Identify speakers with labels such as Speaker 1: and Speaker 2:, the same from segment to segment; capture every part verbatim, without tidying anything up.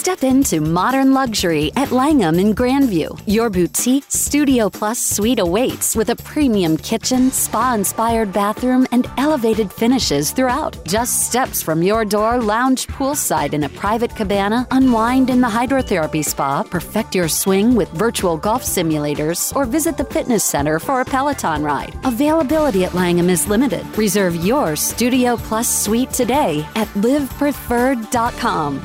Speaker 1: Step into modern luxury at Langham in Grandview. Your boutique Studio Plus suite awaits with a premium kitchen, spa-inspired bathroom, and elevated finishes throughout. Just steps from your door, lounge poolside in a private cabana, unwind in the hydrotherapy spa, perfect your swing with virtual golf simulators, or visit the fitness center for a Peloton ride. Availability at Langham is limited. Reserve your Studio Plus suite today at live preferred dot com.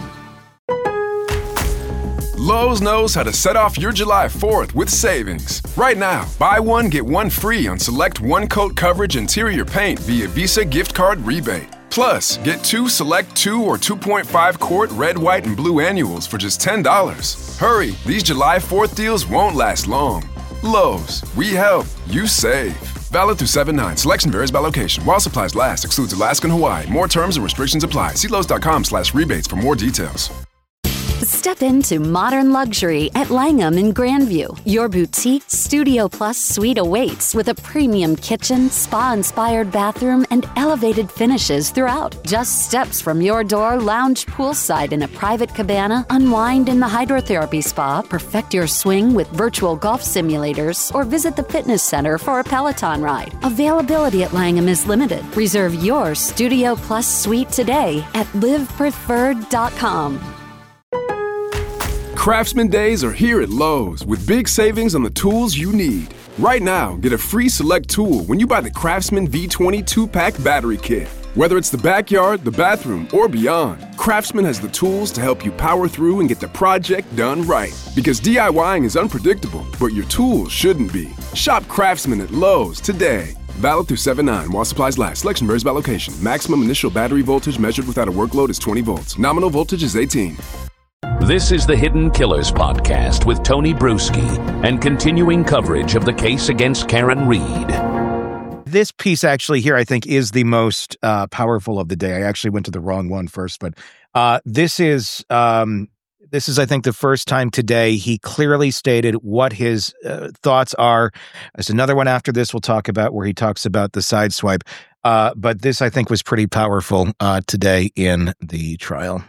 Speaker 2: Lowe's knows how to set off your July fourth with savings. Right now, buy one, get one free on select one-coat coverage interior paint via Visa gift card rebate. Plus, get two select two or two point five quart red, white, and blue annuals for just ten dollars. Hurry, these July fourth deals won't last long. Lowe's, we help, you save. Valid through seven nine. Selection varies by location. While supplies last, excludes Alaska and Hawaii. More terms and restrictions apply. See Lowe's.com slash rebates for more details.
Speaker 1: Step into modern luxury at Langham in Grandview. Your boutique Studio Plus suite awaits with a premium kitchen, spa-inspired bathroom, and elevated finishes throughout. Just steps from your door, lounge poolside in a private cabana, unwind in the hydrotherapy spa, perfect your swing with virtual golf simulators, or visit the fitness center for a Peloton ride. Availability at Langham is limited. Reserve your Studio Plus suite today at live preferred dot com.
Speaker 2: Craftsman Days are here at Lowe's with big savings on the tools you need. Right now, get a free select tool when you buy the Craftsman V twenty two-pack battery kit. Whether it's the backyard, the bathroom, or beyond, Craftsman has the tools to help you power through and get the project done right. Because DIYing is unpredictable, but your tools shouldn't be. Shop Craftsman at Lowe's today. Valid through seven nine while supplies last. Selection varies by location. Maximum initial battery voltage measured without a workload is twenty volts. Nominal voltage is eighteen.
Speaker 3: This is the Hidden Killers podcast with Tony Bruschi and continuing coverage of the case against Karen Read.
Speaker 4: This piece actually here, I think, is the most uh, powerful of the day. I actually went to the wrong one first, but uh, this is, um, this is, I think, the first time today he clearly stated what his uh, thoughts are. There's another one after this we'll talk about where he talks about the sideswipe. Uh, but this, I think, was pretty powerful uh, today in the trial.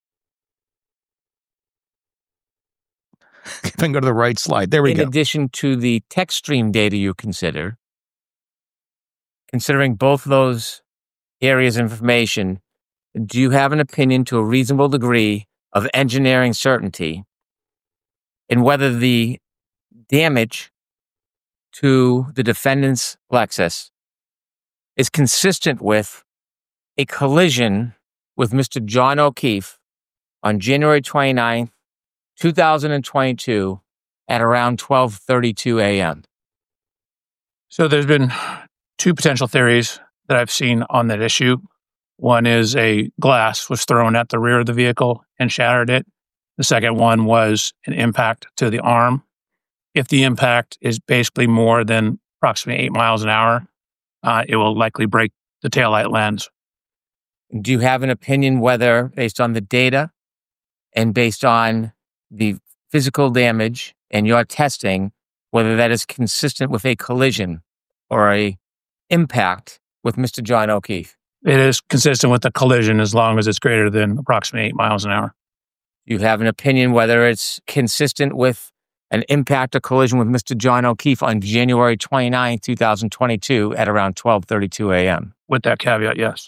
Speaker 4: If I can go to the right slide. There we
Speaker 5: in
Speaker 4: go.
Speaker 5: In addition to the text stream data you consider, considering both those areas of information, do you have an opinion to a reasonable degree of engineering certainty in whether the damage to the defendant's Lexus is consistent with a collision with Mister John O'Keefe on January twenty-ninth, two thousand twenty-two at around twelve thirty-two a.m.?
Speaker 6: So there's been two potential theories that I've seen on that issue. One is a glass was thrown at the rear of the vehicle and shattered it. The second one was an impact to the arm. If the impact is basically more than approximately eight miles an hour, uh, it will likely break the taillight lens.
Speaker 5: Do you have an opinion whether, based on the data and based on the physical damage and your testing, whether that is consistent with a collision or a impact with Mister John O'Keefe?
Speaker 6: It is consistent with the collision as long as it's greater than approximately eight miles an hour.
Speaker 5: Do you have an opinion whether it's consistent with an impact or collision with Mister John O'Keefe on January twenty-ninth, two thousand twenty-two at around twelve thirty-two a.m.?
Speaker 6: With that caveat, yes.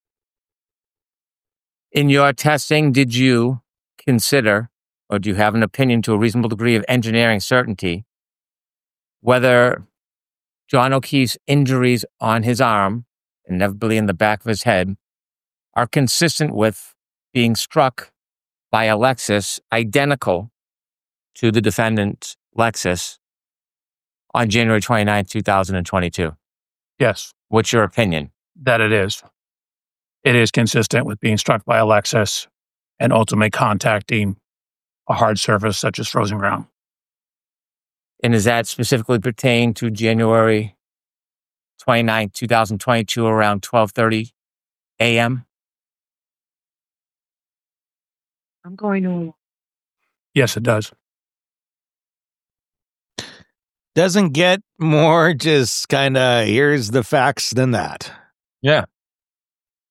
Speaker 5: In your testing, did you consider, or do you have an opinion to a reasonable degree of engineering certainty, whether John O'Keefe's injuries on his arm, inevitably in the back of his head, are consistent with being struck by a Lexus identical to the defendant's Lexus on January twenty-ninth, two thousand twenty-two?
Speaker 6: Yes.
Speaker 5: What's your opinion?
Speaker 6: That it is. It is consistent with being struck by a Lexus and ultimately contacting a hard surface such as frozen ground.
Speaker 5: And does that specifically pertain to January twenty-ninth, two thousand twenty-two around twelve thirty a.m.?
Speaker 7: I'm going to...
Speaker 6: Yes, it does.
Speaker 4: Doesn't get more just kind of here's the facts than that.
Speaker 8: Yeah. Yeah.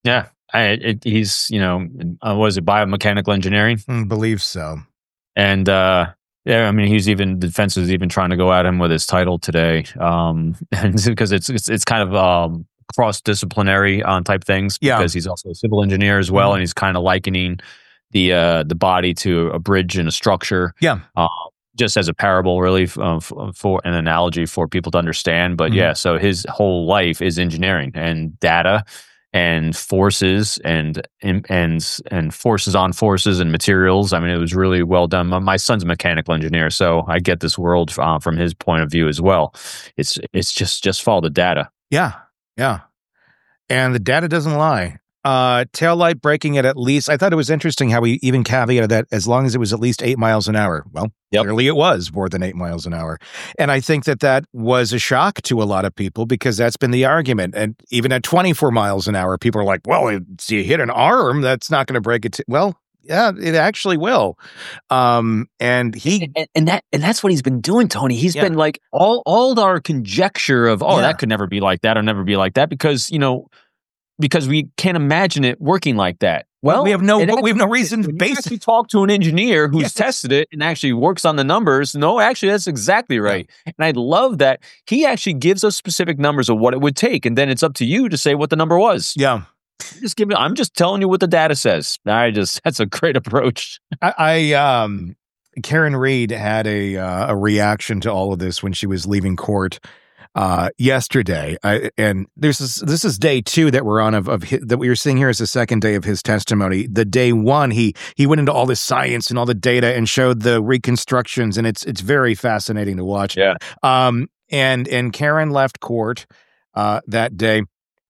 Speaker 8: I, it, he's, you know, uh, what is it, biomechanical engineering?
Speaker 4: I believe so.
Speaker 8: And, uh, yeah, I mean, he's even, the defense is even trying to go at him with his title today. Um, and because it's, it's, it's kind of, um, cross-disciplinary on type things.
Speaker 4: Yeah.
Speaker 8: Because he's also a civil engineer as well. Mm-hmm. And he's kind of likening the, uh, the body to a bridge and a structure.
Speaker 4: Yeah.
Speaker 8: Uh, just as a parable, really, uh, for an analogy for people to understand. But mm-hmm. yeah, so his whole life is engineering and data and forces and and and forces on forces and materials. I mean, it was really well done. My son's a mechanical engineer, so I get this world uh, from his point of view as well. It's it's just just follow the data.
Speaker 4: Yeah, yeah, and the data doesn't lie. Uh, tail light braking at at least. I thought it was interesting how we even caveated that as long as it was at least eight miles an hour. Well, yep. Clearly it was more than eight miles an hour. And I think that that was a shock to a lot of people because that's been the argument. And even at twenty-four miles an hour, people are like, well, if you hit an arm, that's not going to break it. T-. Well, yeah, it actually will. Um, and he
Speaker 8: and, and that and that's what he's been doing, Tony. He's yeah. been like all all our conjecture of, oh, yeah. that could never be like that or never be like that because, you know, because we can't imagine it working like that. Well,
Speaker 4: we have no
Speaker 8: actually,
Speaker 4: we have no reason to base
Speaker 8: it. Talk to an engineer who's yes. tested it and actually works on the numbers. No, actually, that's exactly right. Yeah. And I love that he actually gives us specific numbers of what it would take, and then it's up to you to say what the number was.
Speaker 4: Yeah,
Speaker 8: just give me. I'm just telling you what the data says. I just that's a great approach.
Speaker 4: I, I um, Karen Reed had a uh, a reaction to all of this when she was leaving court. Uh, yesterday, I, and this is this is day two that we're on of of his, that we were seeing here is the second day of his testimony. The day one, he he went into all this science and all the data and showed the reconstructions, and it's it's very fascinating to watch.
Speaker 8: Yeah.
Speaker 4: Um. And and Karen left court, uh, that day.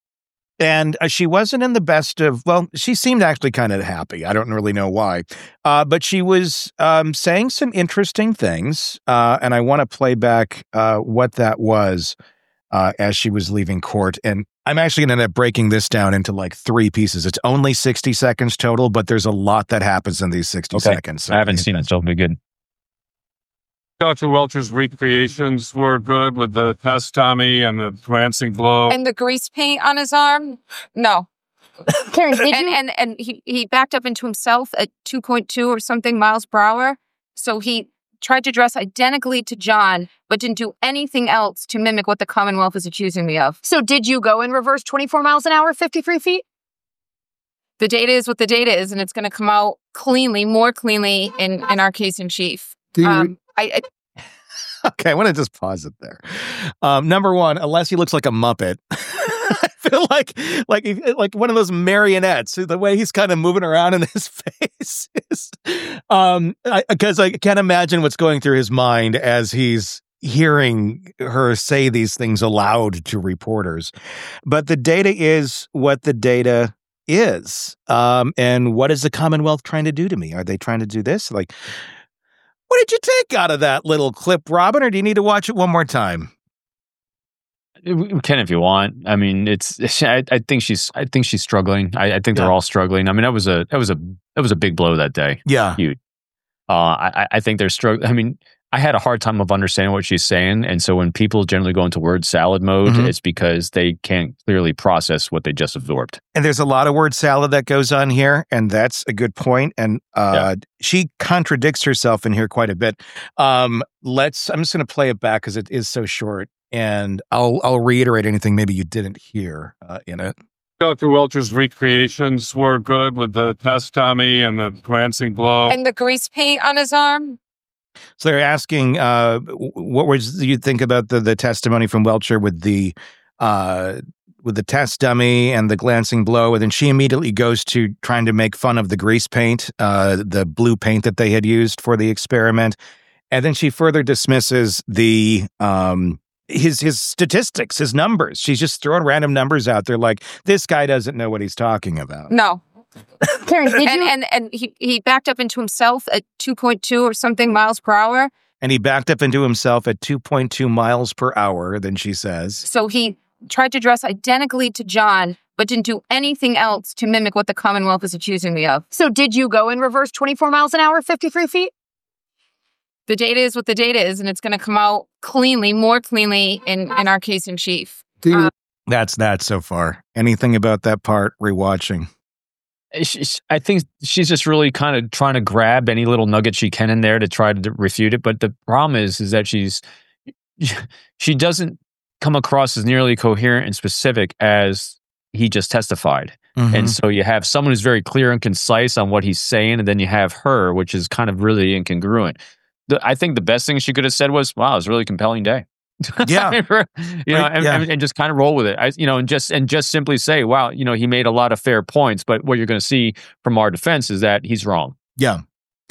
Speaker 4: And uh, she wasn't in the best of, well, she seemed actually kind of happy. I don't really know why. Uh, but she was um, saying some interesting things. Uh, and I want to play back uh, what that was uh, as she was leaving court. And I'm actually going to end up breaking this down into like three pieces. It's only sixty seconds total, but there's a lot that happens in these sixty
Speaker 8: okay.
Speaker 4: seconds. So
Speaker 8: I haven't seen it, so it'll be good.
Speaker 9: Doctor Welcher's recreations were good with the test dummy and the glancing blow.
Speaker 10: And the grease paint on his arm? No.
Speaker 11: Karen, did
Speaker 10: and,
Speaker 11: you?
Speaker 10: And, and he, he backed up into himself at two point two or something miles per hour. So he tried to dress identically to John, but didn't do anything else to mimic what the Commonwealth is accusing me of.
Speaker 11: So did you go in reverse twenty-four miles an hour, fifty-three feet?
Speaker 10: The data is what the data is, and it's going to come out cleanly, more cleanly in, in our case in chief.
Speaker 4: Do you,
Speaker 10: um, I, I
Speaker 4: Okay, I want to just pause it there. Um, number one, unless he looks like a Muppet, I feel like like like one of those marionettes. The way he's kind of moving around in his face is, um, because I, I can't imagine what's going through his mind as he's hearing her say these things aloud to reporters. But the data is what the data is, um, and what is the Commonwealth trying to do to me? Are they trying to do this? Like, what did you take out of that little clip, Robin, or do you need to watch it one more time?
Speaker 8: We can if you want. I mean, it's. I, I think she's. I think she's struggling. I, I think yeah. they're all struggling. I mean, that was a. That was a. That was a big blow that day.
Speaker 4: Yeah,
Speaker 8: huge. Uh, I. I think they're struggling. I mean, I had a hard time of understanding what she's saying, and so when people generally go into word salad mode, mm-hmm. it's because they can't clearly process what they just absorbed.
Speaker 4: And there's a lot of word salad that goes on here, and that's a good point. And uh, yeah. she contradicts herself in here quite a bit. Um, let's. I'm just going to play it back because it is so short, and I'll I'll reiterate anything maybe you didn't hear uh, in it.
Speaker 9: Doctor Welcher's recreations were good with the test dummy and the glancing blow.
Speaker 10: And the grease paint on his arm?
Speaker 4: So they're asking, uh, what was you think about the, the testimony from Welcher with the uh, with the test dummy and the glancing blow, and then she immediately goes to trying to make fun of the grease paint, uh, the blue paint that they had used for the experiment, and then she further dismisses the um, his his statistics, his numbers. She's just throwing random numbers out there, like this guy doesn't know what he's talking about.
Speaker 10: No.
Speaker 11: Karen, did
Speaker 10: and,
Speaker 11: you?
Speaker 10: And and he, he backed up into himself at two point two or something miles per hour.
Speaker 4: And he backed up into himself at two point two miles per hour, then she says.
Speaker 10: So he tried to dress identically to John, but didn't do anything else to mimic what the Commonwealth is accusing me of.
Speaker 11: So did you go in reverse twenty-four miles an hour, fifty-three feet?
Speaker 10: The data is what the data is, and it's going to come out cleanly, more cleanly in, in our case in chief.
Speaker 4: Um, That's that so far. Anything about that part rewatching?
Speaker 8: She, she- I think she's just really kind of trying to grab any little nugget she can in there to try to refute it. But the problem is, is that she's she doesn't come across as nearly coherent and specific as he just testified.
Speaker 4: Mhm.
Speaker 8: And so you have someone who's very clear and concise on what he's saying, and then you have her, which is kind of really incongruent. The, I think the best thing she could have said was, "Wow, it was a really compelling day."
Speaker 4: Yeah.
Speaker 8: you know,
Speaker 4: Right,
Speaker 8: and,
Speaker 4: yeah.
Speaker 8: and, and just kind of roll with it. I, you know, and just and just simply say, "Wow, you know, he made a lot of fair points." But what you're going to see from our defense is that he's wrong.
Speaker 4: Yeah.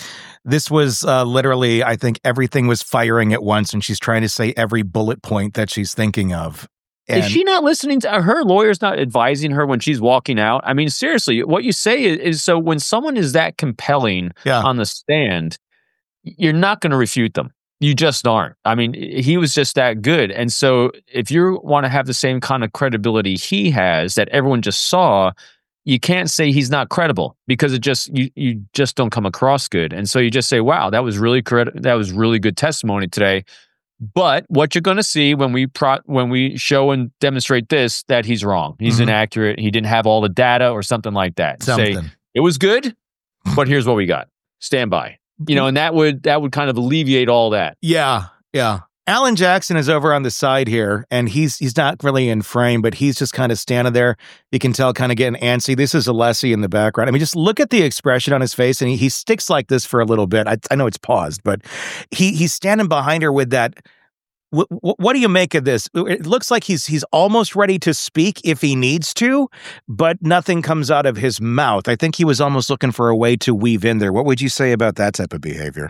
Speaker 4: This was uh, literally, I think everything was firing at once, and she's trying to say every bullet point that she's thinking of. And
Speaker 8: Is she not listening to her lawyer's not advising her when she's walking out? I mean, seriously, what you say is, is so when someone is that compelling
Speaker 4: Yeah.
Speaker 8: on the stand, you're not going to refute them. You just aren't. I mean, he was just that good. And so if you want to have the same kind of credibility he has that everyone just saw, you can't say he's not credible because it just you you just don't come across good. And so you just say, "Wow, that was really cred- that was really good testimony today." But what you're going to see when we pro- when we show and demonstrate this, that he's wrong, he's
Speaker 4: Mhm.
Speaker 8: inaccurate, he didn't have all the data or something like that. Say
Speaker 4: Something.
Speaker 8: it was good, but here's what we got. Stand by. You know, and that would that would kind of alleviate all that.
Speaker 4: Yeah, yeah. Alan Jackson is over on the side here, and he's he's not really in frame, but he's just kind of standing there. You can tell, kind of getting antsy. This is Alessi in the background. I mean, just look at the expression on his face, and he, he sticks like this for a little bit. I, I know it's paused, but he he's standing behind her with that. What, what do you make of this? It looks like he's he's almost ready to speak if he needs to, but nothing comes out of his mouth. I think he was almost looking for a way to weave in there. What would you say about that type of behavior?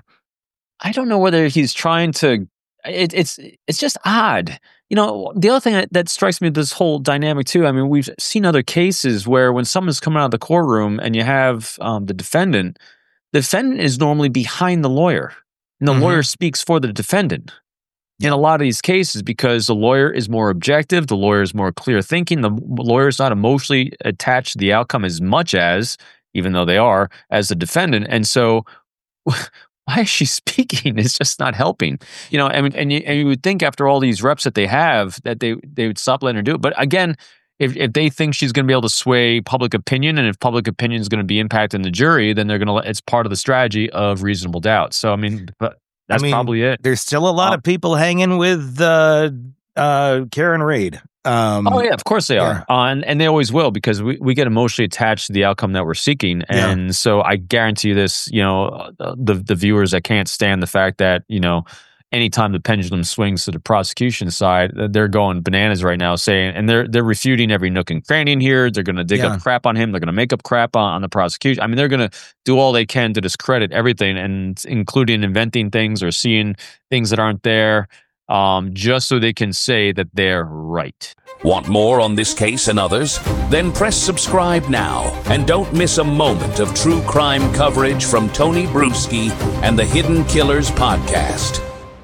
Speaker 8: I don't know whether he's trying to. It, it's it's just odd. You know, the other thing that, that strikes me with this whole dynamic too. I mean, we've seen other cases where when someone's coming out of the courtroom and you have um, the defendant, the defendant is normally behind the lawyer, and the
Speaker 4: Mhm.
Speaker 8: lawyer speaks for the defendant. In a lot of these cases, because the lawyer is more objective, the lawyer is more clear thinking, the lawyer is not emotionally attached to the outcome as much as, even though they are, as the defendant. And so, why is she speaking? It's just not helping. You know, I mean, and you, and you would think after all these reps that they have that they they would stop letting her do it. But again, if if they think she's going to be able to sway public opinion, and if public opinion is going to be impacting the jury, then they're going to let it's part of the strategy of reasonable doubt. So I mean, but that's
Speaker 4: I mean,
Speaker 8: probably it.
Speaker 4: There's still a lot
Speaker 8: Uh,
Speaker 4: of people hanging with uh, uh, Karen Reed. Um,
Speaker 8: Oh yeah, of course they
Speaker 4: yeah.
Speaker 8: are, uh, and and they always will because we, we get emotionally attached to the outcome that we're seeking,
Speaker 4: Yeah.
Speaker 8: and so I guarantee this. You know, uh, the the viewers that can't stand the fact that you know, anytime the pendulum swings to the prosecution side, they're going bananas right now, saying, and they're they're refuting every nook and cranny in here. They're going to dig
Speaker 4: Yeah.
Speaker 8: up crap on him. They're going to make up crap on, on the prosecution. I mean, they're going to do all they can to discredit everything, and including inventing things or seeing things that aren't there. Um, just so they can say that they're right.
Speaker 3: Want more on this case and others? Then press subscribe now and don't miss a moment of true crime coverage from Tony Bruschi and the Hidden Killers podcast.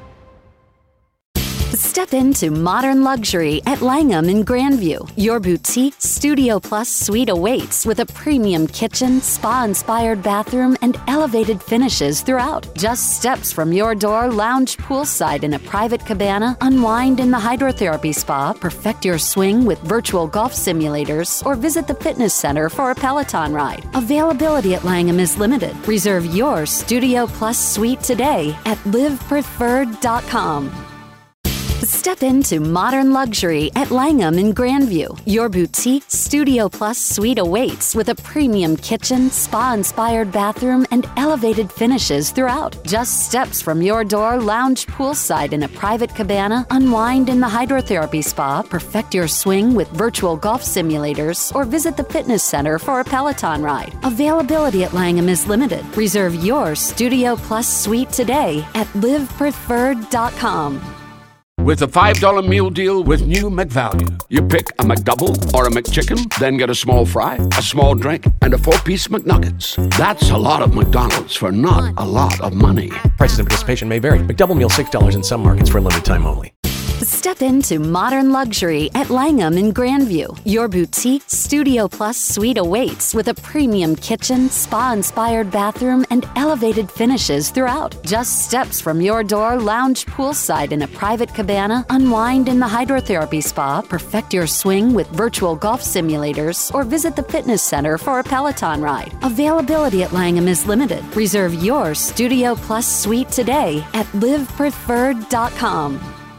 Speaker 1: Step into modern luxury at Langham in Grandview. Your boutique Studio Plus suite awaits with a premium kitchen, spa-inspired bathroom, and elevated finishes throughout. Just steps from your door, lounge poolside in a private cabana, unwind in the hydrotherapy spa, perfect your swing with virtual golf simulators, or visit the fitness center for a Peloton ride. Availability at Langham is limited. Reserve your Studio Plus suite today at live preferred dot com. Step into modern luxury at Langham in Grandview. Your boutique Studio Plus suite awaits with a premium kitchen, spa-inspired bathroom, and elevated finishes throughout. Just steps from your door, lounge poolside in a private cabana, unwind in the hydrotherapy spa, perfect your swing with virtual golf simulators, or visit the fitness center for a Peloton ride. Availability at Langham is limited. Reserve your Studio Plus suite today at live preferred dot com.
Speaker 12: With a five dollar meal deal with new McValue. You pick a McDouble or a McChicken, then get a small fry, a small drink, and a four-piece McNuggets. That's a lot of McDonald's for not a lot of money.
Speaker 13: Prices and participation may vary. McDouble meal six dollars in some markets for a limited time only.
Speaker 1: Step into modern luxury at Langham in Grandview. Your boutique Studio Plus suite awaits with a premium kitchen, spa-inspired bathroom, and elevated finishes throughout. Just steps from your door, lounge poolside in a private cabana, unwind in the hydrotherapy spa, perfect your swing with virtual golf simulators, or visit the fitness center for a Peloton ride. Availability at Langham is limited. Reserve your Studio Plus suite today at live preferred dot com.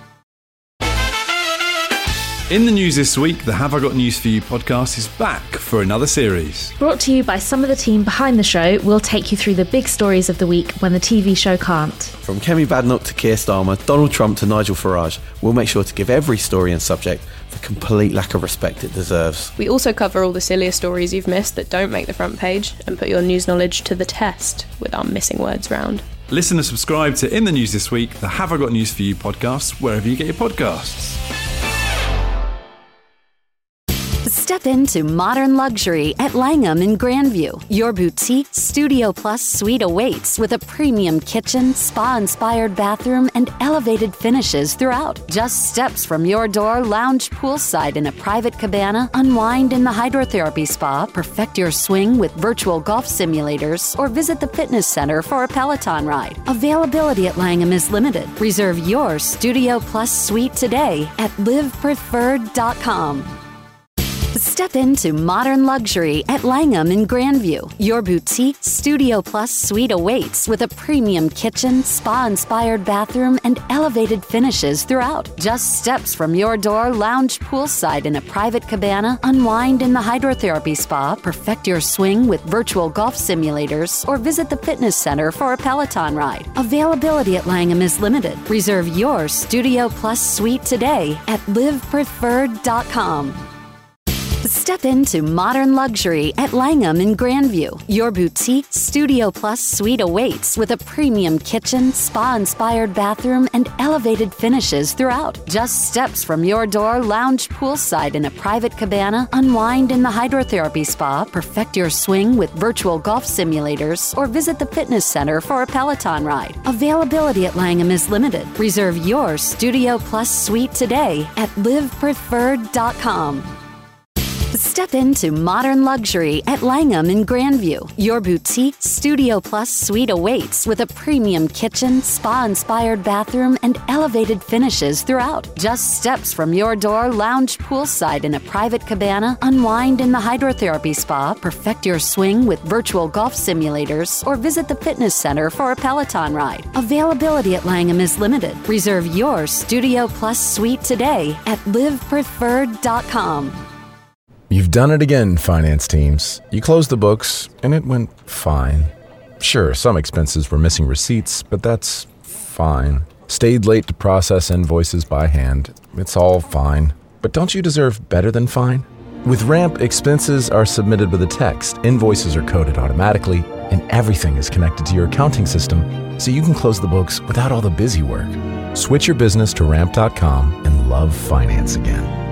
Speaker 13: In the news this week, the Have I Got News For You podcast is back for another series.
Speaker 14: Brought to you by some of the team behind the show, we'll take you through the big stories of the week when the T V show can't.
Speaker 15: From Kemi Badnoch to Keir Starmer, Donald Trump to Nigel Farage, we'll make sure to give every story and subject the complete lack of respect it deserves.
Speaker 16: We also cover all the sillier stories you've missed that don't make the front page and put your news knowledge to the test with our missing words round.
Speaker 13: Listen and subscribe to In the News This Week, the Have I Got News For You podcast, wherever you get your podcasts.
Speaker 1: Step into modern luxury at Langham in Grandview. Your boutique Studio Plus suite awaits with a premium kitchen, spa-inspired bathroom, and elevated finishes throughout. Just steps from your door, lounge poolside in a private cabana, unwind in the hydrotherapy spa, perfect your swing with virtual golf simulators, or visit the fitness center for a Peloton ride. Availability at Langham is limited. Reserve your Studio Plus suite today at live preferred dot com. Step into modern luxury at Langham in Grandview. Your boutique Studio Plus suite awaits with a premium kitchen, spa-inspired bathroom, and elevated finishes throughout. Just steps from your door, lounge poolside in a private cabana, unwind in the hydrotherapy spa, perfect your swing with virtual golf simulators, or visit the fitness center for a Peloton ride. Availability at Langham is limited. Reserve your Studio Plus suite today at live preferred dot com. Step into modern luxury at Langham in Grandview. Your boutique Studio Plus suite awaits with a premium kitchen, spa-inspired bathroom, and elevated finishes throughout. Just steps from your door, lounge poolside in a private cabana, unwind in the hydrotherapy spa, perfect your swing with virtual golf simulators, or visit the fitness center for a Peloton ride. Availability at Langham is limited. Reserve your Studio Plus suite today at live preferred dot com. Step into modern luxury at Langham in Grandview. Your boutique Studio Plus suite awaits with a premium kitchen, spa-inspired bathroom, and elevated finishes throughout. Just steps from your door, lounge poolside in a private cabana, unwind in the hydrotherapy spa, perfect your swing with virtual golf simulators, or visit the fitness center for a Peloton ride. Availability at Langham is limited. Reserve your Studio Plus suite today at live preferred dot com.
Speaker 17: You've done it again, finance teams. You closed the books, and it went fine. Sure, some expenses were missing receipts, but that's fine. Stayed late to process invoices by hand. It's all fine. But don't you deserve better than fine? With Ramp, expenses are submitted with a text, invoices are coded automatically, and everything is connected to your accounting system, so you can close the books without all the busy work. Switch your business to ramp dot com and love finance again.